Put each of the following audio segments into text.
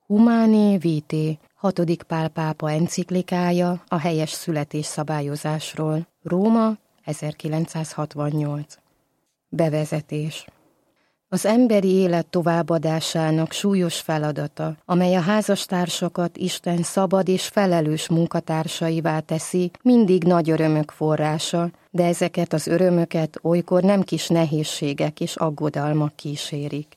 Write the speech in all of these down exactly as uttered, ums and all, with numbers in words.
Humanae Vitae, hatodik Pál pápa enciklikája a helyes születés szabályozásról. Róma, ezerkilencszázhatvannyolc. Bevezetés. Az emberi élet továbbadásának súlyos feladata, amely a házastársakat Isten szabad és felelős munkatársaivá teszi, mindig nagy örömök forrása, de ezeket az örömöket olykor nem kis nehézségek és aggodalmak kísérik.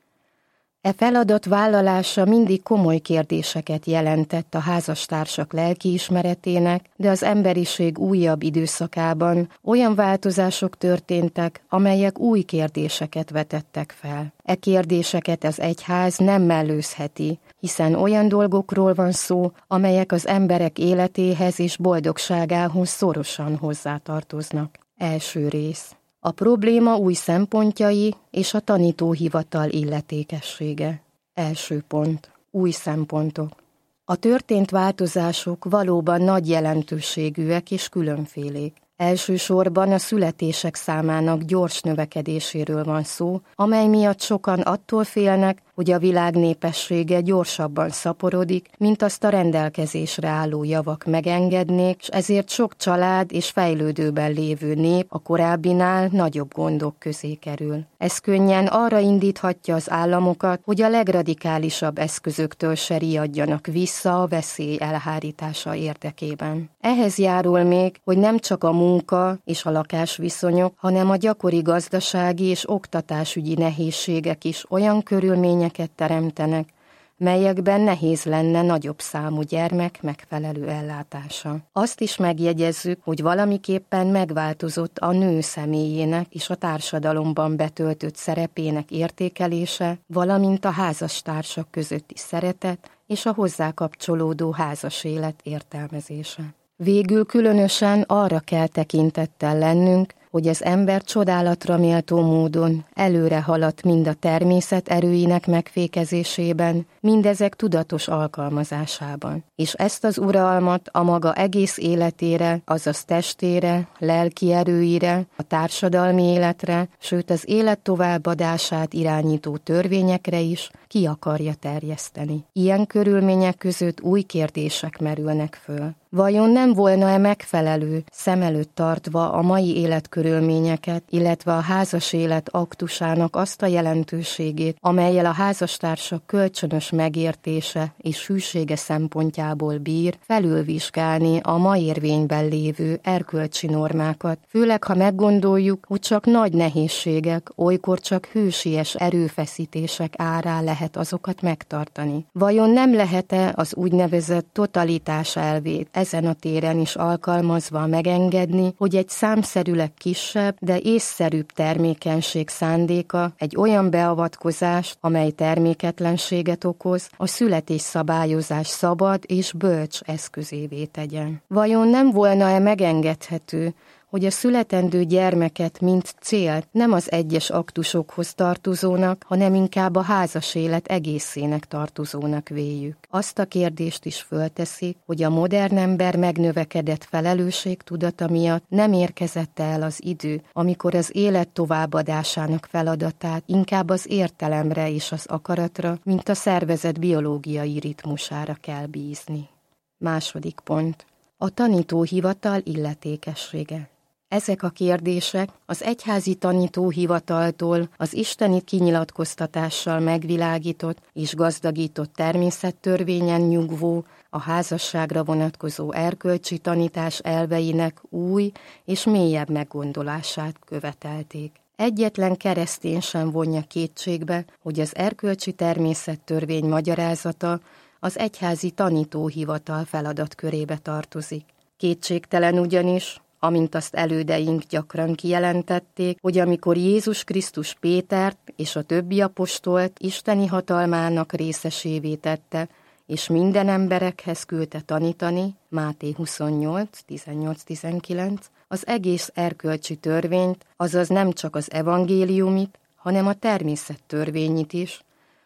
E feladat vállalása mindig komoly kérdéseket jelentett a házastársak lelkiismeretének, de az emberiség újabb időszakában olyan változások történtek, amelyek új kérdéseket vetettek fel. E kérdéseket az egyház nem mellőzheti, hiszen olyan dolgokról van szó, amelyek az emberek életéhez és boldogságához szorosan hozzátartoznak. Első rész. A probléma új szempontjai és a tanítóhivatal illetékessége. Első pont. Új szempontok. A történt változások valóban nagy jelentőségűek és különfélék. Elsősorban a születések számának gyors növekedéséről van szó, amely miatt sokan attól félnek, hogy a világ népessége gyorsabban szaporodik, mint azt a rendelkezésre álló javak megengednék, és ezért sok család és fejlődőben lévő nép a korábbinál nagyobb gondok közé kerül. Ez könnyen arra indíthatja az államokat, hogy a legradikálisabb eszközöktől se riadjanak vissza a veszély elhárítása érdekében. Ehhez járul még, hogy nem csak a munka és a lakásviszonyok, hanem a gyakori gazdasági és oktatásügyi nehézségek is olyan körülmények teremtenek, melyekben nehéz lenne nagyobb számú gyermek megfelelő ellátása. Azt is megjegyezzük, hogy valamiképpen megváltozott a nő személyének és a társadalomban betöltött szerepének értékelése, valamint a házastársak közötti szeretet és a hozzá kapcsolódó házas élet értelmezése. Végül különösen arra kell tekintettel lennünk, hogy az ember csodálatra méltó módon előre haladt mind a természet erőinek megfékezésében, mindezek tudatos alkalmazásában. És ezt az uralmat a maga egész életére, azaz testére, lelki erőire, a társadalmi életre, sőt az élet továbbadását irányító törvényekre is ki akarja terjeszteni. Ilyen körülmények között új kérdések merülnek föl. Vajon nem volna-e megfelelő, szem előtt tartva a mai életkörülményeket, illetve a házas élet aktusának azt a jelentőségét, amellyel a házastársak kölcsönös megértése és hűsége szempontjából bír, felülvizsgálni a ma érvényben lévő erkölcsi normákat, főleg ha meggondoljuk, hogy csak nagy nehézségek, olykor csak hősies erőfeszítések árán lehet azokat megtartani. Vajon nem lehet-e az úgynevezett totalitás elvét ezen a téren is alkalmazva megengedni, hogy egy számszerűleg kisebb, de észszerűbb termékenység szándéka egy olyan beavatkozás, amely terméketlenséget okoz, a születésszabályozás szabad és bölcs eszközévé tegyen. Vajon nem volna-e megengedhető, hogy a születendő gyermeket mint célt nem az egyes aktusokhoz tartozónak, hanem inkább a házas élet egészének tartozónak véljük. Azt a kérdést is fölteszik, hogy a modern ember megnövekedett felelősségtudata miatt nem érkezett el az idő, amikor az élet továbbadásának feladatát inkább az értelemre és az akaratra, mint a szervezet biológiai ritmusára kell bízni. Második pont. A tanítóhivatal illetékessége. Ezek a kérdések az egyházi tanítóhivataltól az isteni kinyilatkoztatással megvilágított és gazdagított természettörvényen nyugvó, a házasságra vonatkozó erkölcsi tanítás elveinek új és mélyebb meggondolását követelték. Egyetlen keresztény sem vonja kétségbe, hogy az erkölcsi természettörvény magyarázata az egyházi tanítóhivatal feladatkörébe tartozik. Kétségtelen ugyanis, amint azt elődeink gyakran kijelentették, hogy amikor Jézus Krisztus Pétert és a többi apostolt isteni hatalmának részesévé tette, és minden emberekhez küldte tanítani, Máté huszonnyolc, tizennyolc-tizenkilenc, az egész erkölcsi törvényt, azaz nem csak az evangéliumit, hanem a természettörvényit is,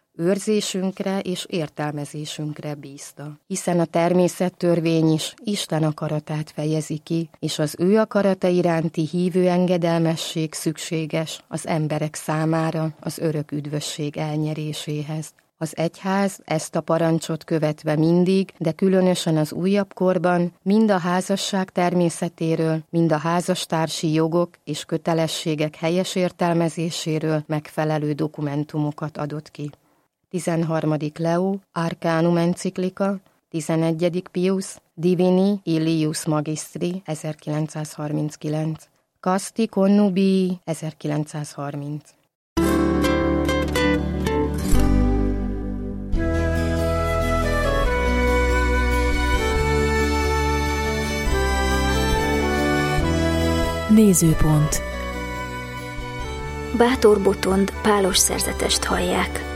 őrzésünkre és értelmezésünkre bízta. Hiszen a természettörvény is Isten akaratát fejezi ki, és az ő akarata iránti hívő engedelmesség szükséges az emberek számára az örök üdvösség elnyeréséhez. Az egyház ezt a parancsot követve mindig, de különösen az újabb korban mind a házasság természetéről, mind a házastársi jogok és kötelességek helyes értelmezéséről megfelelő dokumentumokat adott ki. tizenharmadik Leo, Arcanum enciklika, tizenegyedik Pius, Divini Ilius Magistri, ezerkilencszázharminckilenc, Casti Connubii, ezerkilencszázharminc. Nézőpont. Bátor Botond pálos szerzetest hallják.